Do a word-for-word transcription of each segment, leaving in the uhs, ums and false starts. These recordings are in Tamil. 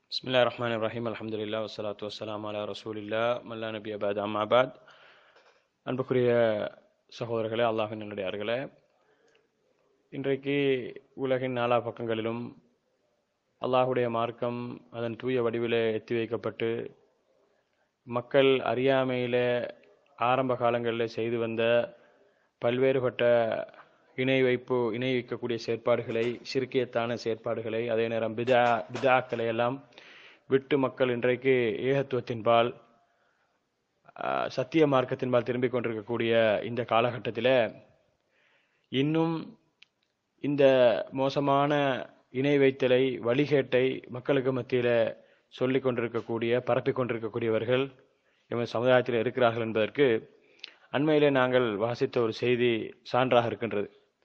பிஸ்மில்லாஹிர் ரஹ்மானிர் ரஹீம் அல்ஹம்துலில்லாஹ் வஸ்ஸலாத்து வஸ்ஸலாமு அலா ரசூலில்லாஹ் மல்லா நபி அபாத் அம்மா அபாத். அன்புக்குரிய சகோதரர்களே, அல்லாஹ்வின் நல்லடியார்களே, இன்றைக்கு உலகின் நாலா பக்கங்களிலும் அல்லாஹுடைய மார்க்கம் அதன் தூய வடிவிலே எத்தி வைக்கப்பட்டு மக்கள் அறியாமையிலே ஆரம்ப காலங்களில் செய்து வந்த பல்வேறுபட்ட இணை வைப்பு இணை வைக்கக்கூடிய செயற்பாடுகளை, சிறுக்கியத்தான செயற்பாடுகளை, அதே நேரம் பிதா பிதாக்களை எல்லாம் விட்டு மக்கள் இன்றைக்கு ஏகத்துவத்தின்பால் சத்திய மார்க்கத்தின்பால் திரும்பிக் கொண்டிருக்கக்கூடிய இந்த காலகட்டத்தில் இன்னும் இந்த மோசமான இணை வைத்தலை, வழிகேட்டை மக்களுக்கு மத்தியில் சொல்லிக் கொண்டிருக்கக்கூடிய பரப்பிக் கொண்டிருக்கக்கூடியவர்கள் எமது சமுதாயத்தில் இருக்கிறார்கள் என்பதற்கு அண்மையிலே நாங்கள் வாசித்த ஒரு செய்தி சான்றாக இருக்கின்றது.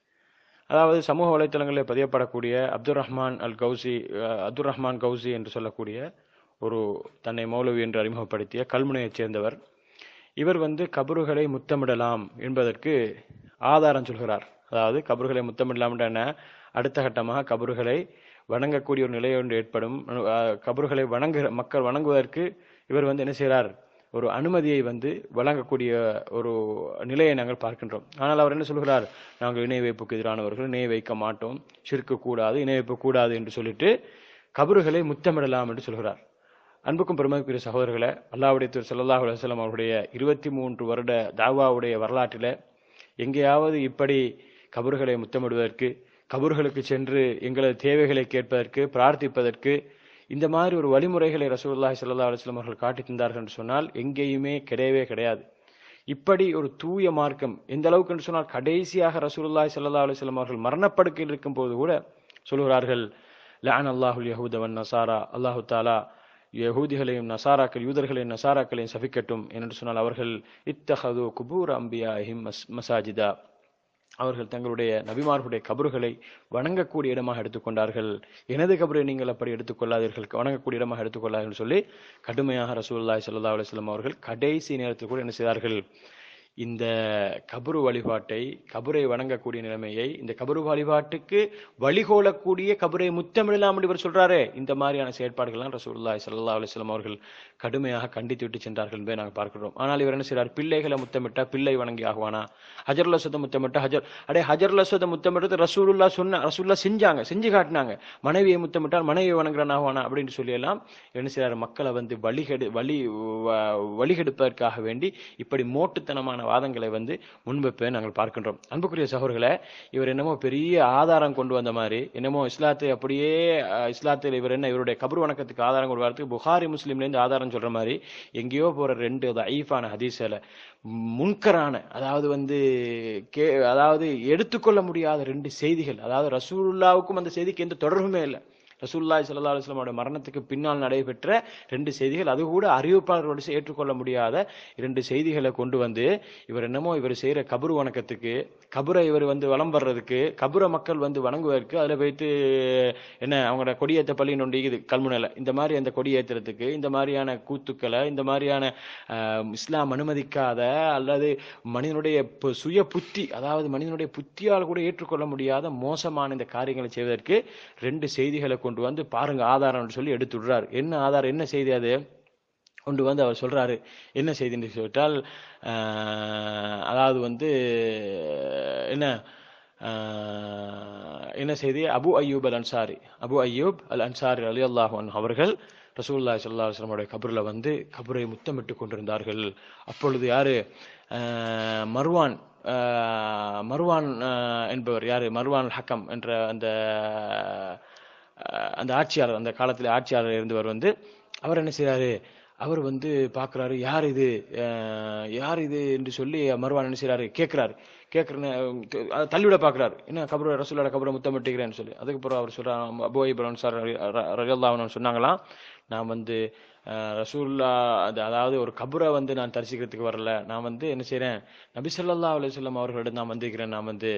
அதாவது சமூக வலைத்தளங்களில் பதியப்படக்கூடிய அப்துல் ரஹ்மான் அல் கௌசி அப்துல் ரஹ்மான் கௌசி என்று சொல்லக்கூடிய ஒரு தன்னை மௌலவி என்று அறிமுகப்படுத்திய கல்முனையைச் சேர்ந்தவர். இவர் வந்து கபறுகளை முத்தமிடலாம் என்பதற்கு ஆதாரம் சொல்கிறார். அதாவது கபறுகளை முத்தமிடலாம் என்ற அடுத்த கட்டமாக கபறுகளை வணங்கக்கூடிய ஒரு நிலை ஒன்று ஏற்படும். கபறுகளை வணங்குகிற மக்கள் வணங்குவதற்கு இவர் வந்து என்ன செய்கிறார், ஒரு அனுமதியை வந்து வழங்கக்கூடிய ஒரு நிலையை நாங்கள் பார்க்கின்றோம். ஆனால் அவர் என்ன சொல்கிறார், நாங்கள் இணை வைப்புக்கு எதிரானவர்கள், இணை வைக்க மாட்டோம், ஷிர்க்கு கூடாது, இணை வைப்பு கூடாது என்று சொல்லிட்டு கபறுகளை முத்தமிடலாம் என்று சொல்கிறார். அன்புக்கும் பெருமதிக்குரிய சகோதரர்களே, அல்லாஹ்வுடைய தூதர் ஸல்லல்லாஹு அலைஹி வஸல்லம் அவருடைய இருபத்தி மூன்று வருட தாவாவுடைய வரலாற்றில் எங்கேயாவது இப்படி கபறுகளை முத்தமிடுவதற்கு, கபறுகளுக்கு சென்று எங்களது தேவைகளை கேட்பதற்கு, பிரார்த்திப்பதற்கு இந்த மாதிரி ஒரு வழிமுறைகளை ரசூலுல்லாஹி ஸல்லல்லாஹு அலைஹி வஸல்லம் அவர்கள் காட்டி தந்தார்கள் என்று சொன்னால் எங்கேயுமே கிடையவே கிடையாது. இப்படி ஒரு தூய மார்க்கம் எந்த அளவுக்கு என்று சொன்னால், கடைசியாக ரசூலுல்லாஹி ஸல்லல்லாஹு அலைஹி வஸல்லம் அவர்கள் மரணப்படுக்கையில் இருக்கும் போது கூட சொல்கிறார்கள், லஅன அல்லாஹுல் யஹூத வன் நஸாரா, அல்லாஹு தஆலா யஹூதிகளையும் நசாராக்கள் யூதர்களையும் நசாராக்களையும் சபிக்கட்டும் என்று சொன்னால், அவர்கள் இத்தஹது குபூர் அம்பியாஹிம் மசாஜிதா, அவர்கள் தங்களுடைய நபிமார்களுடைய கபறுகளை வணங்கக்கூடிய இடமாக எடுத்துக்கொண்டார்கள். எனது கபரை நீங்கள் அப்படி எடுத்துக்கொள்ளாதீர்கள், வணங்கக்கூடிய இடமாக எடுத்துக்கொள்ளாதீர்கள் சொல்லி கடுமையாக ரசூலுல்லாஹி ஸல்லல்லாஹு அலைஹி வஸல்லம் அவர்கள் கடைசி நேரத்தில் கூட என்ன செய்தார்கள், இந்த கபரு வழிபாட்டை, கபரை வணங்கக்கூடிய நிலைமையை, இந்த கபரு வழிபாட்டுக்கு வழிகோலக்கூடிய கபரை முத்தமிடலாம் என்று இவர் சொல்றாரே, இந்த மாதிரியான செயற்பாடுகள்லாம் ரசூலுல்லாஹி ஸல்லல்லாஹு அலைஹி வஸல்லம் அவர்கள் கடுமையாக கண்டித்து விட்டு சென்றார்கள் என்பதை நாங்கள் பார்க்கிறோம். ஆனால் இவர் என்ன செய்கிறார், பிள்ளைகளை முத்தமிட்டா பிள்ளை வணங்கி ஆகுவானா, ஹஜருல் அஸ்வதை முத்தமிட்டா ஹஜர் அடே ஹஜருல் அஸ்வதை முத்தமிட்டது ரசூலுல்லாஹ் சொன்ன, ரசூலுல்லாஹ் செஞ்சாங்க, செஞ்சு காட்டினாங்க, மனைவியை முத்தமிட்டால் மனைவியை வணங்குறான் ஆகுவானா அப்படின்னு சொல்லி எல்லாம் என்ன செய்கிறார், மக்களை வந்து வழிகெடு வழி வழிகெடுப்பதற்காக வேண்டி இப்படி மோட்டுத்தனமான வாதங்களை வந்து முன்வைப்பை நாங்கள் பார்க்கின்றோம். அன்புக்குரிய சகோதரர்களே, இவர் என்னமோ பெரிய ஆதாரம் கொண்டு வந்த மாதிரி, என்னமோ இஸ்லாத்தை அப்படியே இஸ்லாத்தில் இவர் என்ன இவருடைய கபர் வணக்கத்துக்கு ஆதாரம் கொண்டு வரதுக்கு புகாரி முஸ்லீம்லேருந்து ஆதாரம் சொல்ற மாதிரி எங்கேயோ போற ரெண்டு ஐஃபான ஹதீஸ்ல முன்கரான, அதாவது வந்து கே அதாவது எடுத்துக்கொள்ள முடியாத ரெண்டு செய்திகள், அதாவது ரசூலுல்லாவுக்கும் அந்த செய்திக்கு எந்த தொடர்புமே இல்லை, ரசூலுல்லாஹி ஸல்லல்லாஹு அலைஹி வஸல்லம் அவருடைய மரணத்துக்கு பின்னால் நடைபெற்ற ரெண்டு செய்திகள், அது கூட அறிவிப்பாளர்களோடு ஏற்றுக்கொள்ள முடியாத இரண்டு செய்திகளை கொண்டு வந்து இவர் என்னமோ இவர் செய்யற கபரு வணக்கத்துக்கு, கபரை இவர் வந்து வலம் வர்றதுக்கு, கபரை மக்கள் வந்து வணங்குவதற்கு, அதில் வைத்து என்ன அவங்களோட கொடியேற்ற பள்ளி நொண்டிக்குது கல்முனையில், இந்த மாதிரி அந்த கொடியேற்றத்துக்கு இந்த மாதிரியான கூத்துக்களை, இந்த மாதிரியான இஸ்லாம் அனுமதிக்காத அல்லது மனிதனுடைய சுய புத்தி, அதாவது மனிதனுடைய புத்தியால் கூட ஏற்றுக்கொள்ள முடியாத மோசமான இந்த காரியங்களை செய்வதற்கு ரெண்டு செய்திகளை கொண்டு வந்து பாருங்க ஆதாரம் சொல்லி எடுத்து விடுறாரு. என்ன ஆதாரம், என்ன செய்தி அது கொண்டு வந்து அவர் சொல்றாரு, என்ன செய்தின்னு சொல்லிட்டால், அதாவது வந்து என்ன என்ன செய்தி, அபு அய்யூப் அல் அன்சாரி, அபு அய்யூப் அல் அன்சாரி ரலியல்லாஹு அன்ஹு அவர்கள் ரசூலுல்லாஹி ஸல்லல்லாஹு அலைஹி வஸல்லம் கபர்ல வந்து கபரை முத்தமிட்டு கொண்டிருந்தார்கள். அப்பொழுது யாரு, மர்வான் மர்வான் என்பவர், யாரு மர்வான் ஹக்கம் என்ற அந்த அந்த ஆட்சியாளர், அந்த காலத்தில் ஆட்சியாளர் இருந்தவர் வந்து அவர் என்ன செய்யறாரு, அவர் வந்து பார்க்குறாரு, யார் இது யார் இது என்று சொல்லி மர்வான் என்ன செய்யறாரு, கேட்கிறாரு, கேட்குறேன்னு அதை தள்ளிவிட பார்க்குறாரு, என்ன கபரு ரசூலோட கபரை முத்தமிட்டுக்கிறேன்னு சொல்லி. அதுக்கப்புறம் அவர் சொல்றார், அபூ அய்யூப் அன்சாரி ரலியல்லாஹு அன்ஹு சொன்னாங்களாம், நான் வந்து ரசூலுல்லா அது அதாவது ஒரு கபரை வந்து நான் தரிசிக்கிறதுக்கு வரல, நான் வந்து என்ன செய்யறேன், நபி ஸல்லல்லாஹு அலைஹி வஸல்லம் அவர்களிடம் நான் வந்திருக்கிறேன், நான் வந்து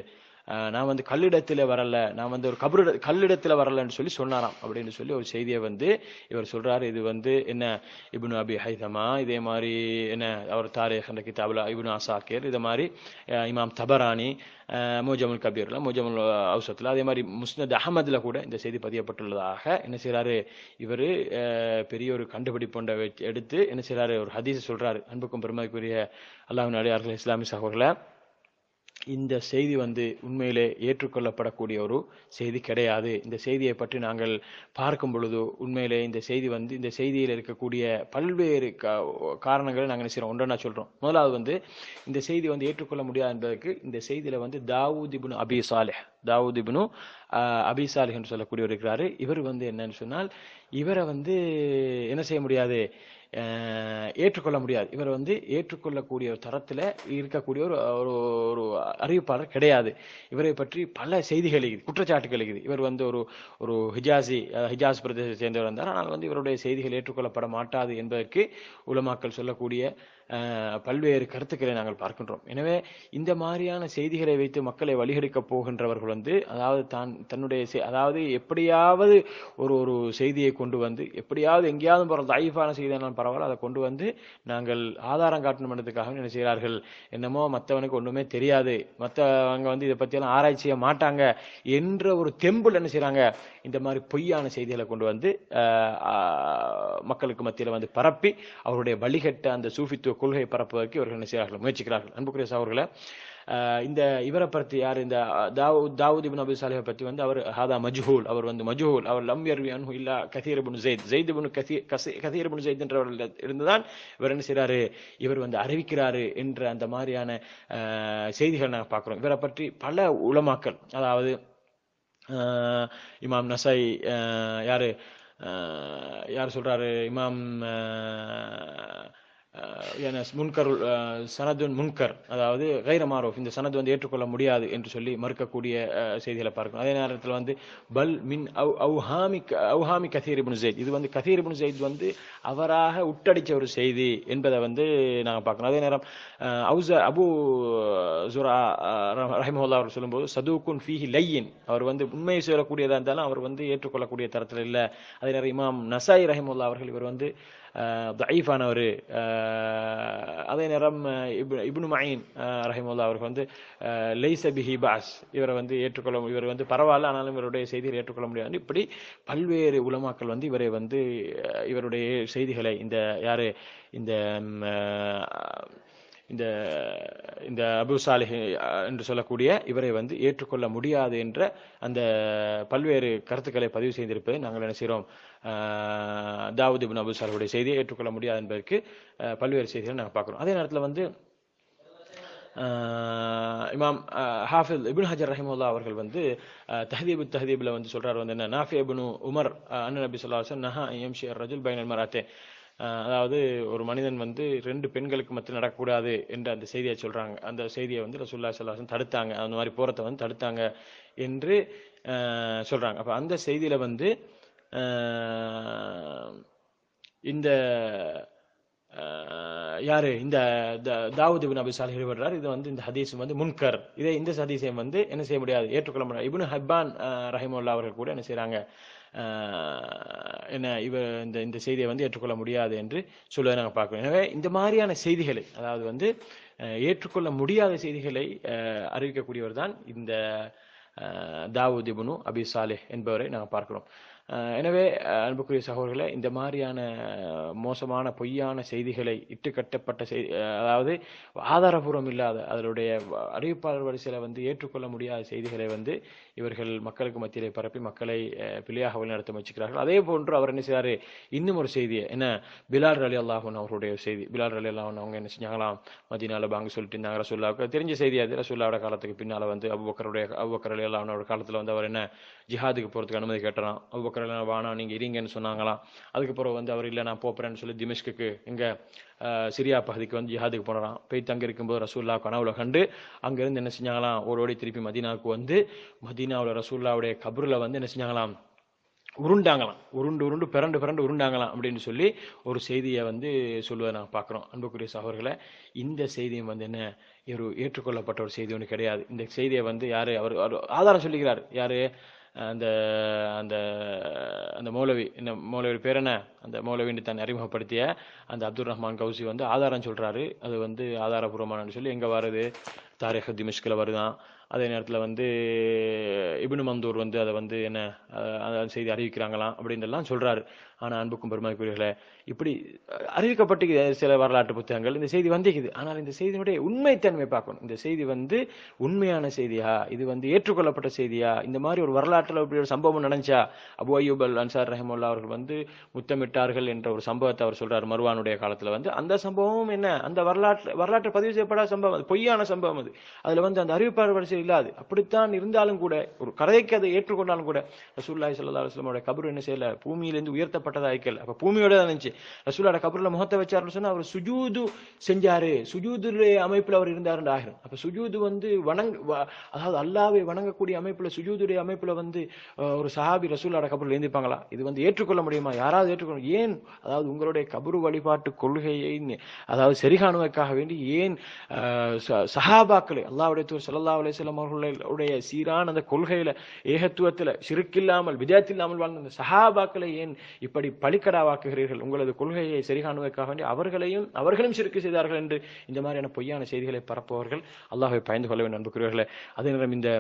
நான் வந்து கல்லிடத்துல வரல, நான் வந்து ஒரு கபரு கல்லிடத்துல வரலன்னு சொல்லி சொன்னாராம் அப்படின்னு சொல்லி ஒரு செய்தியை வந்து இவர் சொல்றாரு. இது வந்து என்ன இப்னு அபி ஹைதமா, இதே மாதிரி என்ன அவர் தாரீக் என்ற கிதாபுல இப்னு அசாக்கிர், இதே மாதிரி இமாம் தபரானி மூஜமுல் கபீர்ல, மூஜமுல் அவுசத்ல, அதே மாதிரி முஸ்னத் அஹமதுல கூட இந்த செய்தி பதியப்பட்டுள்ளதாக என்ன செய்யறாரு இவர் பெரிய ஒரு கண்டுபிடிப்பொண்டை எடுத்து என்ன செய்யறாரு ஒரு ஹதீஸ் சொல்றாரு. அன்புக்கும் பெருமைக்குரிய அல்லாஹ்வின் அடியார்களே, இஸ்லாமிய சகோதரர்களே, இந்த செய்தி வந்து உண்மையிலே ஏற்றுக்கொள்ளப்படக்கூடிய ஒரு செய்தி கிடையாது. இந்த செய்தியை பற்றி நாங்கள் பார்க்கும் பொழுது உண்மையிலே இந்த செய்தி வந்து இந்த செய்தியில் இருக்கக்கூடிய பல்வேறு காரணங்களை நாங்கள் நினைச்சிரோம். ஒன்றா சொல்றோம். முதலாவது வந்து இந்த செய்தி வந்து ஏற்றுக்கொள்ள முடியாது என்பதற்கு இந்த செய்தியில வந்து தாவூத் இப்னு அபி சாலிஹ் தாவூத் இப்னு அபி சாலிஹ் என்று சொல்லக்கூடியவர் இருக்கிறாரு. இவர் வந்து என்னன்னு சொன்னால் இவரை வந்து என்ன செய்ய முடியாது, ஏற்றுக்கொள்ள முடியாது. இவர் வந்து ஏற்றுக்கொள்ளக்கூடிய ஒரு தரத்தில் இருக்கக்கூடிய ஒரு ஒரு அறிவிப்பாளர் கிடையாது. இவரை பற்றி பல செய்திகள் இருக்குது, குற்றச்சாட்டுகள் இருக்குது. இவர் வந்து ஒரு ஒரு ஹிஜாசி ஹிஜாஸ் பிரதேசத்தை சேர்ந்தவர் இருந்தார். ஆனால் வந்து இவருடைய செய்திகள் ஏற்றுக்கொள்ளப்பட மாட்டாது என்பதற்கு உலமாக்கள் சொல்லக்கூடிய பல்வேறு கருத்துக்களை நாங்கள் பார்க்கின்றோம். எனவே இந்த மாதிரியான செய்திகளை வைத்து மக்களை வழிகெடுக்க போகின்றவர்கள் வந்து அதாவது தான் தன்னுடைய அதாவது எப்படியாவது ஒரு ஒரு செய்தியை கொண்டு வந்து எப்படியாவது எங்கேயாவது போகிற தைஃபான செய்தியான பரவாயில்ல அதை கொண்டு வந்து நாங்கள் ஆதாரம் காட்டணும் என்பதற்காக என்ன செய்கிறார்கள், என்னமோ மற்றவனுக்கு ஒன்றுமே தெரியாது, மற்றவங்க வந்து இதை பற்றியெல்லாம் ஆராய்ச்சி செய்ய மாட்டாங்க என்ற ஒரு தெம்புல என்ன செய்கிறாங்க, இந்த மாதிரி பொய்யான செய்திகளை கொண்டு வந்து மக்களுக்கு மத்தியில் வந்து பரப்பி அவருடைய வழிகட்ட அந்த சூஃபித்துவ கொள்கை பரப்புவதற்கு இவர்கள் என்ன செய்கிறார்கள், முயற்சிக்கிறார்கள். அன்புக்குரிய சகோதரர்களே, இந்த இவரை பற்றி யார், இந்த தாவூத் தாவூத் இப்னு அபி சாலிஹ் பற்றி வந்து அவர் ஹாதா மஜ்ஹூல், அவர் வந்து மஜ்ஹூல், அவர் லம் யர்வி அன்ஹு இல்லா கதீர் இப்னு ஸைத் ஸைத் இப்னு கதீர் கதீர் இப்னு ஸைத் என்றவர்கள் இருந்துதான் இவர் என்ன செய்கிறாரு, இவர் வந்து அறிவிக்கிறாரு என்ற அந்த மாதிரியான செய்திகள் நாங்கள் பார்க்கிறோம். இவரை பற்றி பல உலமாக்கள், அதாவது இமாம் நசை யாரு யார் சொல்றாரு, இமாம் முன்கர் சனதுன் முன்கர், அதாவது கைர மாரூஃப், இந்த சனது வந்து ஏற்றுக்கொள்ள முடியாது என்று சொல்லி மறுக்கக்கூடிய செய்திகளை பார்க்கணும். அதே நேரத்தில் வந்து பல் மின் அவுஹாமி அவுஹாமி கதீர் இப்னு ஸைத், இது வந்து கதீர் இப்னு ஸைத் வந்து அவராக உட்டடிச்ச ஒரு செய்தி என்பதை வந்து நாங்கள் பார்க்கணும். அதே நேரம் அவுச அபு ஜுரா ரஹிமஹுல்லாஹ் அவர் சொல்லும்போது சதூக்குன் ஃபீஹி லையின், அவர் வந்து உண்மையை சொல்லக்கூடியதாக இருந்தாலும் அவர் வந்து ஏற்றுக்கொள்ளக்கூடிய தரத்தில் இல்லை. அதே நேரம் இமாம் நசாய் ரஹிமஹுல்லாஹ் அவர்கள் இவர் வந்து தஈஃபானவர். அதே நேரம் இப்னு மயின் ரஹிமஹுல்லாஹ் அவர்கள் வந்து லைஸ பிஹி பாஸ், இவரை வந்து ஏற்றுக்கொள்ள இவர் வந்து பரவாயில்ல ஆனாலும் இவருடைய செய்தியை ஏற்றுக்கொள்ள முடியாது. இப்படி பல்வேறு உலமாக்கள் வந்து இவரை வந்து இவருடைய செய்திகளை இந்த யாரு இந்த இந்த இந்த அபு சாலிஹ் என்று சொல்லக்கூடிய இவரை வந்து ஏற்றுக்கொள்ள முடியாது என்ற அந்த பல்வேறு கருத்துக்களை பதிவு செய்திருப்பதை நாங்கள் என்ன செய்கிறோம், தாவூத் இப்னு அபு சாலிஹுடைய செய்தியை ஏற்றுக்கொள்ள முடியாது என்பதற்கு பல்வேறு செய்திகளை நாங்கள் பார்க்குறோம். அதே நேரத்தில் வந்து இமாம் ஹாஃபிஸ் இப்னு ஹஜர் ரஹிமஹுல்லாஹ் அவர்கள் வந்து தஹதீபு தஹதீபில் வந்து சொல்றாரு வந்து என்ன, நாஃபி இப்னு உமர் அன் நபி ஸல்லல்லாஹு அலைஹி வஸல்லம் நஹா யம்ஷி அர்-ரஜுல் பைனல் மராத்தே, அதாவது ஒரு மனிதன் வந்து ரெண்டு பெண்களுக்கு மத்தியில் நடக்கக்கூடாது என்ற அந்த செய்தியை சொல்றாங்க. அந்த செய்தியை வந்து ரசூலுல்லாஹி ஸல்லல்லாஹு அலைஹி வஸல்லம் தடுத்தாங்க, அந்த மாதிரி போறதை வந்து தடுத்தாங்க என்று சொல்றாங்க. அப்ப அந்த செய்தியில வந்து இந்த யாரு இந்த தாவூத் இப்னு அபி சாலிஹ் எழுதுறார், இது வந்து இந்த ஹதீஸ் வந்து முன்கர், இதை இந்த ஹதீஸை வந்து என்ன செய்ய முடியாது, ஏற்றுக்கொள்ள முடியாது. இப்னு ஹிப்பான் ரஹிமஹுல்லாஹ் அவர்கள் கூட என்ன செய்யறாங்க, என்ன இவ இந்த இந்த செய்தியை வந்து ஏற்றுக்கொள்ள முடியாது என்று சொல்வதை நாங்கள் பார்க்கிறோம். எனவே இந்த மாதிரியான செய்திகளை, அதாவது வந்து ஏற்றுக்கொள்ள முடியாத செய்திகளை அறிவிக்கக்கூடியவர் தான் இந்த தாவூத் இப்னு அபி சாலிஹ் என்பவரை நாங்கள் பார்க்கிறோம். எனவே அன்புக்குரிய சகோதரர்களே, இந்த மாதிரியான மோசமான பொய்யான செய்திகளை இட்டு கட்டப்பட்ட செய்தி, அதாவது ஆதாரபூர்வம் இல்லாத அதனுடைய அறிவிப்பாளர் வரிசையில் வந்து ஏற்றுக்கொள்ள முடியாத செய்திகளை வந்து இவர்கள் மக்களுக்கு மத்தியிலே பரப்பி மக்களை பிழையாக வழிநடத்த முயற்சிக்கிறார்கள். அதே போன்று அவர் என்ன செய்யாரு, இன்னும் ஒரு செய்தியை என்ன, பிலால் ரலியல்லாஹு அன்ஹு அவருடைய செய்தி, பிலால் ரலியல்லாஹு அன்ஹு அவங்க என்ன செஞ்சாங்களாம், மதீனால பாங்க சொல்லிட்டு இருந்தாங்க. ரசூலுல்லாஹ்வுக்கு தெரிஞ்ச செய்தி அது. ரசூலுல்லாஹ்வோட காலத்துக்கு பின்னால வந்து அபூபக்கருடைய அபூபக்கர் ரலியல்லாஹு அன்ஹு காலத்தில் வந்து அவர் என்ன ஜிஹாதுக்கு போறதுக்கு அனுமதி கேட்டாராம். அபூபக்கர் வானா நீங்க இருங்கன்னு சொன்னாங்களாம். அதுக்கப்புறம் வந்து அவர் இல்லை நான் போறேன்னு சொல்லி திமிஷ்குக்கு இங்க சிரியா பகுதிக்கு வந்து ஜிஹாதுக்கு போனாராம். போய் தங்க இருக்கும்போது ரசூலுல்லாஹ் கனவுல கண்டு அங்கிருந்து என்ன செஞ்சாங்களாம், ஓரோடி திருப்பி மதீனாவுக்கு வந்து மதீனாவுல ரசூலுல்லாஹ்வுடைய கபருல வந்து என்ன செஞ்சாங்களாம், உருண்டாங்களாம், உருண்டு உருண்டு பிறண்டு பிறண்டு உருண்டாங்களாம் அப்படின்னு சொல்லி ஒரு செய்தியை வந்து சொல்லுவதை நாங்கள் பார்க்குறோம். அன்புக்குரிய சகோதரர்களை, இந்த செய்தியும் வந்து என்ன ஒரு ஏற்றுக்கொள்ளப்பட்ட ஒரு செய்தி ஒன்று கிடையாது. இந்த செய்தியை வந்து யாரு அவர் ஆதாரம் சொல்லிக்கிறார், யாரு அந்த அந்த அந்த மௌலவி, என்ன மௌலவி பேர் என்ன, அந்த மௌலவின்னு தன்னை அறிமுகப்படுத்திய அந்த அப்துல் ரஹ்மான் கௌசி வந்து ஆதாரம் சொல்றாரு. அது வந்து ஆதாரபூர்வமானு சொல்லி எங்க வருது, தாரிக் திமிஷ்கில் வருதான். அதே நேரத்தில் வந்து இப்னு மந்தூர் வந்து அதை வந்து என்ன அந்த செய்தி அறிவிக்கிறாங்களாம் அப்படின்னு எல்லாம் சொல்றாரு. ஆனால் அன்புக்கும் பெருமதிக்குரியவர்களே, இப்படி அறிவிக்கப்பட்டு சில வரலாற்று புத்தகங்கள் இந்த செய்தி வந்திக்குது. ஆனால் இந்த செய்தியினுடைய உண்மைத்தன்மை பார்க்கணும். இந்த செய்தி வந்து உண்மையான செய்தியா, இது வந்து ஏற்றுக்கொள்ளப்பட்ட செய்தியா, இந்த மாதிரி ஒரு வரலாற்றில் இப்படி ஒரு சம்பவம் நடந்துச்சா? அபு அய்யூப் அல் அன்சார் ரஹிமஹுல்லாஹ் அவர்கள் வந்து முத்தமிட்டார்கள் என்ற ஒரு சம்பவத்தை அவர் சொல்றாரு மர்வானுடைய காலத்துல வந்து. அந்த சம்பவம் என்ன, அந்த வரலாற்று வரலாற்று பதிவு செய்யப்படாத சம்பவம், அது பொய்யான சம்பவம். அது அதுல வந்து அந்த அறிவிப்பாளர் வரிசை இல்லாது. அப்படித்தான் இருந்தாலும் கூட, ஒரு கதைக்கு அதை ஏற்றுக்கொண்டாலும் கூட, ரசூலுல்லாஹி ஸல்லல்லாஹு அலைஹி வஸல்லம் கபர் என்ன செய்யல, பூமியிலிருந்து உயர்த்தப்பட்டதா ஐக்கல். அப்ப பூமியோட தான் இருந்துச்சு. ரசூலோட கபர்ல முகத்தை வச்சாருன்னு சொன்னா அவர் சுஜூது செஞ்சாரு, சுஜூதுடைய அமைப்புல அவர் இருந்தாருன்னு ஆகிரும். அப்ப சுஜூது வந்து வணங்க, அதாவது அல்லாஹ்வை வணங்கக்கூடிய அமைப்புல, சுஜூதுடைய அமைப்புல வந்து ஒரு சஹாபி ரசூலோட கபர்ல எழுந்திருப்பாங்களா? இது வந்து ஏற்றுக்கொள்ள முடியுமா? யாராவது ஏற்றுக்கொள்ள? ஏன், அதாவது உங்களுடைய கபரு வழிபாட்டு கொள்கையை அதாவது சரிகாணுவதற்காக வேண்டி ஏன் சஹாபாக்களை, அல்லாஹ்வுடைய தூதர் ஸல்லல்லாஹு அலைஹி வஸல்லம் அவர்களுடைய சீரான அந்த கொள்கையில, ஏகத்துவத்துல சிறுக்கில்லாமல் விதத் இல்லாமல் வாழ்ந்த அந்த சஹாபாக்களை ஏன் இப்படி பலிக்கடாவாக்குகிறீர்கள்? உங்களது கொள்கையை சரிகாணுவதற்காக வேண்டி அவர்களையும் அவர்களும் சிறுக்கு செய்தார்கள் என்று இந்த மாதிரியான பொய்யான செய்திகளை பரப்புவர்கள் அல்லாஹ்வை பயந்து கொள்ள வேண்டும் அன்புக்குரியவர்களே. அதே நேரம் இந்த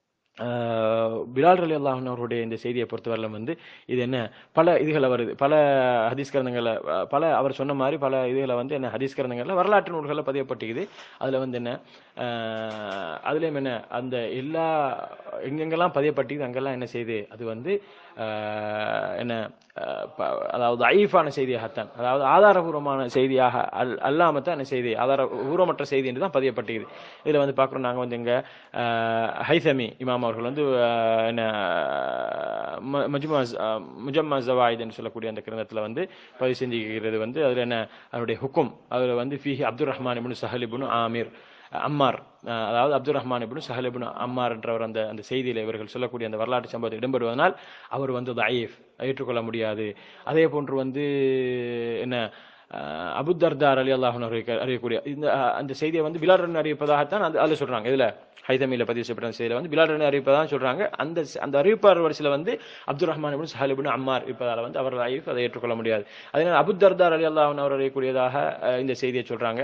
பிலால் ரலியல்லாஹு அன்ஹு அவருடைய இந்த செய்தியை பொறுத்தவரையிலும் வந்து இது என்ன பல இதுகளை வருது, பல ஹதீஸ் கிரந்தங்களை, பல அவர் சொன்ன மாதிரி பல இதுகளை வந்து என்ன ஹதீஸ் கிரந்தங்கள்ல வரலாற்று நூல்களில் பதியப்பட்டிருக்குது. அதுல வந்து என்ன அதுலயும் என்ன அந்த எல்லா எங்கெங்கெல்லாம் பதியப்பட்டிருக்குது அங்கெல்லாம் என்ன செய்து அது வந்து என்ன அதாவது ஐஃபான செய்தியாகத்தான், அதாவது ஆதாரபூர்வமான செய்தியாக அல் அல்லாமத்தான் என்ன செய்தி, ஆதாரபூர்வமற்ற செய்தி என்று தான் பதியப்பட்டிருக்குது. இதுல வந்து பார்க்குறோம் நாங்கள் வந்து எங்க ஹைசமி இமாம் அவர்கள் வந்து என்ன மஜ்மா முஜம்மா ஜவாயித் என்று சொல்லக்கூடிய அந்த கிரந்தத்தில் வந்து பதிவு செஞ்சுக்கிறது வந்து அதுல என்ன அவருடைய ஹுக்கும், அதுல வந்து ஃபீஹி அப்துல் ரஹ்மான் இப்னு சஹல் இப்னு ஆமிர் அம்மார், அதாவது அப்துல் ரஹ்மான் இப்னு சஹல் இப்னு அம்மார் என்றவர் அந்த அந்த செய்தியில இவர்கள் சொல்லக்கூடிய அந்த வரலாற்று சம்பவத்தில் இடம்பெறுவதனால் அவர் வந்து தயீஃப், ஏற்றுக்கொள்ள முடியாது. அதே போன்று வந்து என்ன அபு தர்தா ரலியல்லாஹு அன்ஹு அறியக்கூடிய இந்த அந்த செய்தியை வந்து பிலால் ரலியல்லாஹு அறிவிப்பதாகத்தான் அந்த அதில் சொல்றாங்க. இதுல ஹைதமில பதிவு செய்யப்பட்ட செய்தியில வந்து பிலால் ரலியல்லாஹு அறிவிப்பதாக சொல்றாங்க. அந்த அந்த அறிவிப்பாளர் வரிசையில வந்து அப்துல் ரஹ்மான் இப்னு சஹல் இப்னு அம்மார் இருப்பதால வந்து அவர் தயீஃப், அதை ஏற்றுக்கொள்ள முடியாது. அதனால அபு தர்தா ரலியல்லாஹு அன்ஹு அறியக்கூடியதாக இந்த செய்தியை சொல்றாங்க.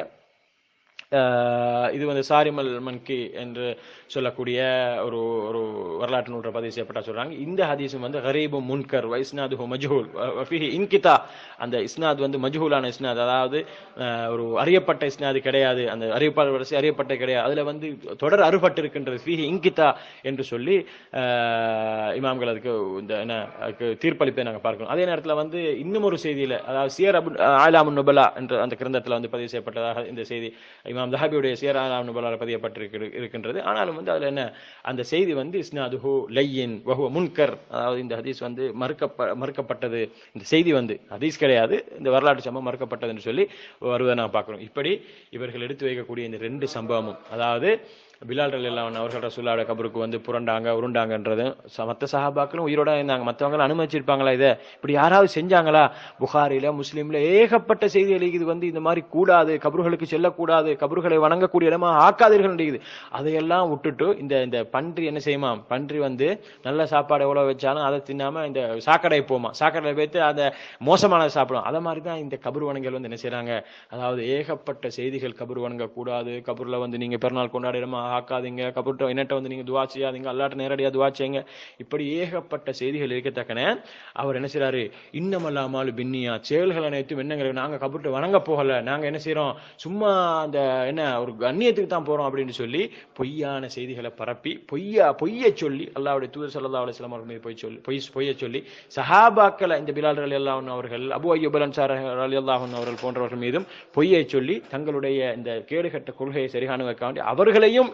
இது வந்து சாரிமல் மன்கி என்று சொல்லக்கூடிய ஒரு ஒரு வரலாற்று நூற்றை பதிவு செய்யப்பட்ட சொல்றாங்க. இந்த ஹதீஸும் வந்து கரீபு முன்கர் வ இஸ்னாதுஹு மஜ்ஹூல் ஃபீஹி இன்கிதா, அந்த இஸ்னாத் வந்து மஜ்ஹூலான இஸ்னாத், அதாவது ஒரு அறியப்பட்ட இஸ்னாது கிடையாது, அந்த அறிவிப்பாளர் வரிசை அறியப்பட்ட கிடையாது, அதுல வந்து தொடர் அறுபட்டு இருக்கின்றது, ஃபீஹி இன்கிதா என்று சொல்லி இமாம்கள் அதுக்கு இந்த என்ன அதுக்கு தீர்ப்பளிப்பை நாங்கள் பார்க்கணும். அதே நேரத்தில் வந்து இன்னும் ஒரு செய்தியில, அதாவது சியர் அபு ஆலாமுன் நுபலா என்ற அந்த கிரந்தத்தில் வந்து பதிவு செய்யப்பட்டதாக இந்த செய்தி இமாம் தஹாபியுடைய சியர் ஆலாமுன் நுபலால பதியப்பட்டிருக்கு இருக்கின்றது. ஆனாலும் வந்து அதுல என்ன அந்த செய்தி வந்து இஸ்னாதுஹு லையின் வஹுவ முன்கர், அதாவது இந்த ஹதீஸ் வந்து மறுக்க மறுக்கப்பட்டது, இந்த செய்தி வந்து ஹதீஸ் கிடையாது, இந்த வரலாற்று சம்பவம் மறுக்கப்பட்டது என்று சொல்லி வருவதை நான் பார்க்கிறோம். இப்படி இவர்கள் எடுத்து வைக்கக்கூடிய இந்த ரெண்டு சம்பவமும், அதாவது பிலால் ரலியல்லாஹு அன்ஹு அவர்கள் ரசூலுல்லாஹி கபருக்கு வந்து புரண்டாங்க உருண்டாங்கன்றது மற்ற சஹாபாக்களும் உயிரோட இருந்தாங்க, மற்றவங்க அனுமதிச்சிருப்பாங்களா? இதை இப்படி யாராவது செஞ்சாங்களா? புகாரில முஸ்லீம்ல ஏகப்பட்ட செய்திகள் இது வந்து இந்த மாதிரி கூடாது, கபர்களுக்கு செல்லக்கூடாது, கபர்களை வணங்கக்கூடிய இடமா ஆக்காதீர்கள் இருக்குது. அதையெல்லாம் விட்டுட்டு இந்த இந்த பன்றி என்ன செய்யுமா, பன்றி வந்து நல்ல சாப்பாடு எவ்வளவு வச்சாலும் அதை தின்னாம இந்த சாக்கடை போமா, சாக்கடை வைத்து அந்த மோசமானதை சாப்பிடும். அதை மாதிரி தான் இந்த கபர் வணங்கல் வந்து என்ன செய்யறாங்க, அதாவது ஏகப்பட்ட செய்திகள் கபர் வணங்க கூடாது, கபர்ல வந்து நீங்க பெருநாள் கொண்டாட இடமா ஆக்காதீங்க, கபர்ட்ட என்னட்ட வந்து நீங்க துவா செய்யாதீங்க, அல்லாட்ட நேரடியா துவா செய்யுங்க, இப்படி ஏகப்பட்ட செய்திகள் இருக்கத்தக்கன அவர் என்ன செய்யறாரு, இன்னமல்லாமல் பின்னியா செயல்கள் அனைத்தும் என்னங்க, நாங்க கபர்ட்ட வணங்க போகல, நாங்க என்ன செய்யறோம், சும்மா அந்த என்ன ஒரு கண்ணியத்துக்கு தான் போறோம் அப்படின்னு சொல்லி பொய்யான செய்திகளை பரப்பி பொய்யா பொய்ய சொல்லி அல்லாஹ்வுடைய தூதர் ஸல்லல்லாஹு அலைஹி வஸல்லம் அவர்கள் மீது பொய் சொல்லி பொய் பொய்ய சொல்லி சஹாபாக்களை இந்த பிலால் ரலியல்லாஹு அன்ஹு அவர்கள், அபு அய்யூப் அல் அன்சாரி ரலியல்லாஹு அன்ஹு அவர்கள் போன்றவர்கள் மீதும் பொய்யை சொல்லி தங்களுடைய இந்த கேடுகட்ட கொள்கையை சரிகாணுவதற்காக வேண்டி அவர்களையும்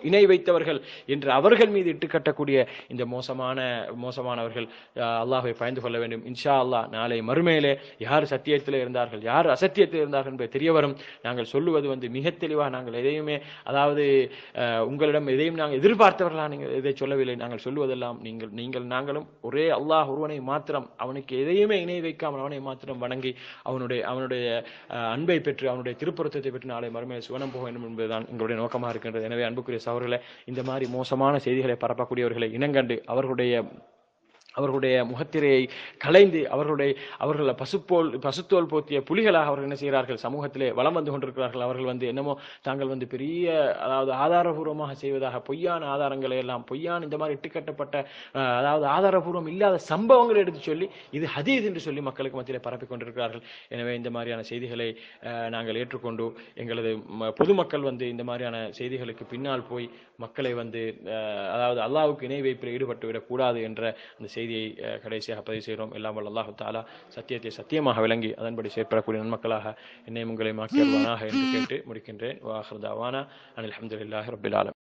இணை வைத்தவர்கள் என்று அவர்கள் மீது இட்டுக்கட்டக்கூடிய இந்த மோசமான மோசமானவர்கள் அல்லாஹ்வை பயந்து கொள்ள வேண்டும். இன்ஷா அல்லாஹ் நாளை மறுமையிலே யார் சத்தியத்தில் இருந்தார்கள் யார் அசத்தியத்தில் இருந்தார்கள் என்பது தெரிய வரும். நாங்கள் சொல்லுவது வந்து மிக தெளிவாக நாங்கள் எதையுமே அதாவது உங்களிடம் எதையும் நாங்கள் எதிர்பார்த்தவர்களா நீங்கள் எதை சொல்லவில்லை. நாங்கள் சொல்லுவதெல்லாம் நீங்கள் நீங்கள் நாங்களும் ஒரே அல்லாஹ் ஒருவனை மாத்திரம் அவனுக்கு எதையுமே இணை வைக்காமல் அவனை மாத்திரம் வணங்கி அவனுடைய அவனுடைய அன்பை பெற்று அவனுடைய திருப்பொருத்தத்தை பெற்று நாளை மறுமையில் சுவனம் போக வேண்டும் என்பதுதான் எங்களுடைய நோக்கமாக இருக்கின்றது. எனவே அன்புக்குரிய சகோதரர்களே, இந்த மாதிரி மோசமான செய்திகளை பரப்பக்கூடியவர்களை இனங்கண்டு அவர்களுடைய அவர்களுடைய முகத்திரையை களைந்து அவர்களுடைய அவர்கள் பசுப்போல் பசுத்தோல் போத்திய புலிகளாக அவர்கள் என்ன செய்கிறார்கள், சமூகத்திலே வலம் வந்து கொண்டிருக்கிறார்கள். அவர்கள் வந்து என்னமோ தாங்கள் வந்து பெரிய அதாவது ஆதாரபூர்வமாக செய்வதாக பொய்யான ஆதாரங்களை எல்லாம் பொய்யான இந்த மாதிரி இட்டுக்கட்டப்பட்ட அதாவது ஆதாரபூர்வம் இல்லாத சம்பவங்களை எடுத்து சொல்லி இது ஹதீஸ் என்று சொல்லி மக்களுக்கு மத்தியிலே பரப்பிக் கொண்டிருக்கிறார்கள். எனவே இந்த மாதிரியான செய்திகளை நாங்கள் ஏற்றுக்கொண்டு எங்களது பொதுமக்கள் வந்து இந்த மாதிரியான செய்திகளுக்கு பின்னால் போய் மக்களை வந்து அதாவது அல்லாஹ்வுக்கு இணை வைப்பில் ஈடுபட்டு விடக்கூடாது என்ற அந்த செய்தியை கடைசியாக பதிவு செய்கிறோம். எல்லாம் வல்ல அல்லாஹ் தஆலா சத்தியத்தை சத்தியமாக விளங்கி அதன்படி செயற்படக்கூடிய நன்மக்களாக என்னை உங்களை மாக்கியல்வானாக என்று கேட்டு முடிக்கின்றேன். வ ஆகிரு தஅவானா அனில் ஹம்துலில்லாஹி ரப்பில் ஆலமீன்.